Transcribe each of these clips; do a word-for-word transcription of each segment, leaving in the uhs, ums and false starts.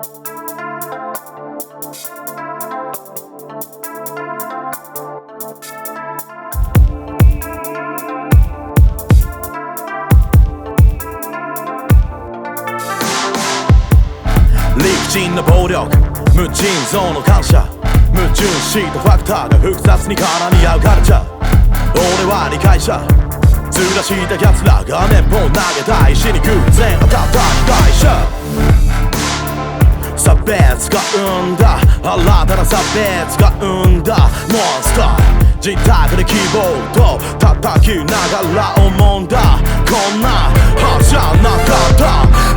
理不尽な暴力、無尽蔵の感謝、矛盾したファクターが複雑に絡み合うカルチャー。俺は理解者、ずらした奴らが根っぽを投げた石に偶然当たった被害者。差別が生んだ新たな差別が生んだモンスター。自宅でキーボード叩きながら思うんだ、こんなはずじゃなかった。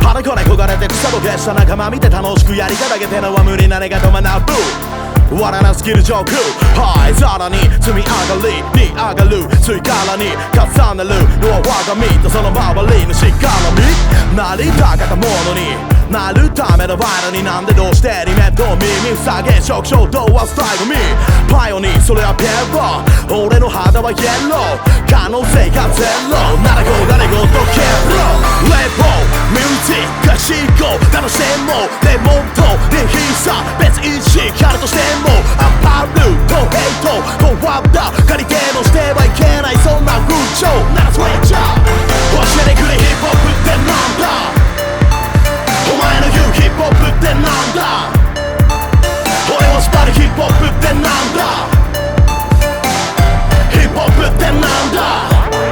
腹こね焦がれて草ぼけした仲間見て楽しくやりただけてのは無理な願と学ぶ笑なスキルジョーク。はい、さらに積み上がりに上がる追加に重ねるのは我が身とその周りのしがらみ。なりたかったものになるためのバイルになんでどうしてリメット耳塞げ食衝動はスタイルミパイオニーそれはペロ俺の肌はイエロー可能性がゼロならこう誰ごとケロレポミュージックが進行楽しんもレモンとリヒーサ別意識あるとしてもアパルとヘイトこうワッダ借りてもしてはいけないそんな風潮ならスウェッチャー教えてくれヒップホップってなんだお前の言うヒップホップってなんだ俺を縛るヒップホップってなんだヒップホップってなんだ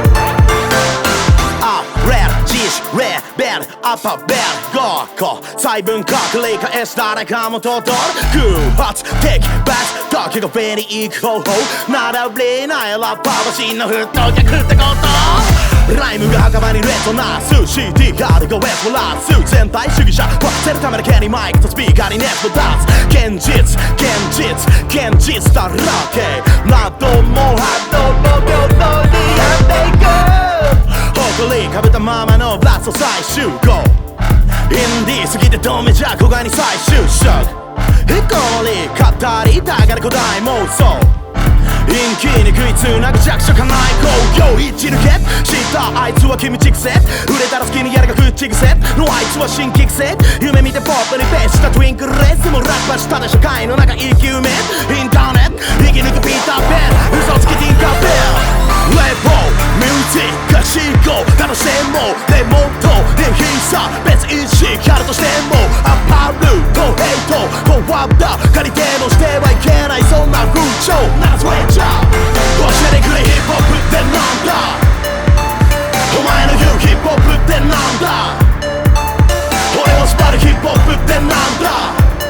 あ、レル、ジシ、レベル、アッパーベル、ゴーコ細分化繰り返す誰かもとどる偶発的バス時が上に行く方法並べないラッパーは真のフット逆ってことライムが墓場にレッドナース シーディー があるがウェストラース全体主義者沸かせるためだけにマイクとスピーカーにネット出す現実現実現実だらけなどもハッドも平等にやっていく誇りかぶったままのラスト最終号インディー過ぎて止めじゃ小外に再就職へこり語りたがる古代妄想陰気に食いつなぐ弱者かない工業一抜け知ったあいつは君ちくせ売れたら好きにやるが口癖のあいつは新規癖夢見てポップにフェイスしたトゥインクルレースもラッパしたで社会の中生き埋めインターネット生き抜くピーターペン嘘つきティンカーベルレポミュージックが進行楽しもうレモンとリヒーサ別意識あるとしてもアパルとヘイトこうワッダ借りてもしてはいけないそんな風潮ならスウェッチャー教えてくれヒップホップってなんだお前の言うヒップホップってなんだ俺を縛るヒップホップってなんだ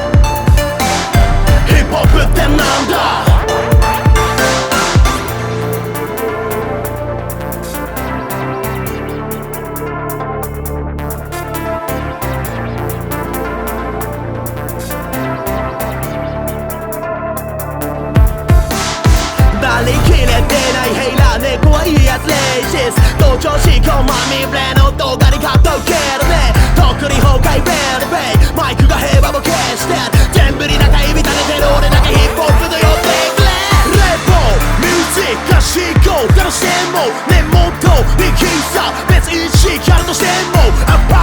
ヒップホップってなんだ割り切れてないヘイラー猫はいいやつレイジス同調思考まみれの動画にカット受けるね特に崩壊ベルベイマイクが平和を消して全部に中指立ててる俺だけヒップホップと呼んでくれレポミュージックが進行楽しんも根元にキーサ別意識あるとしても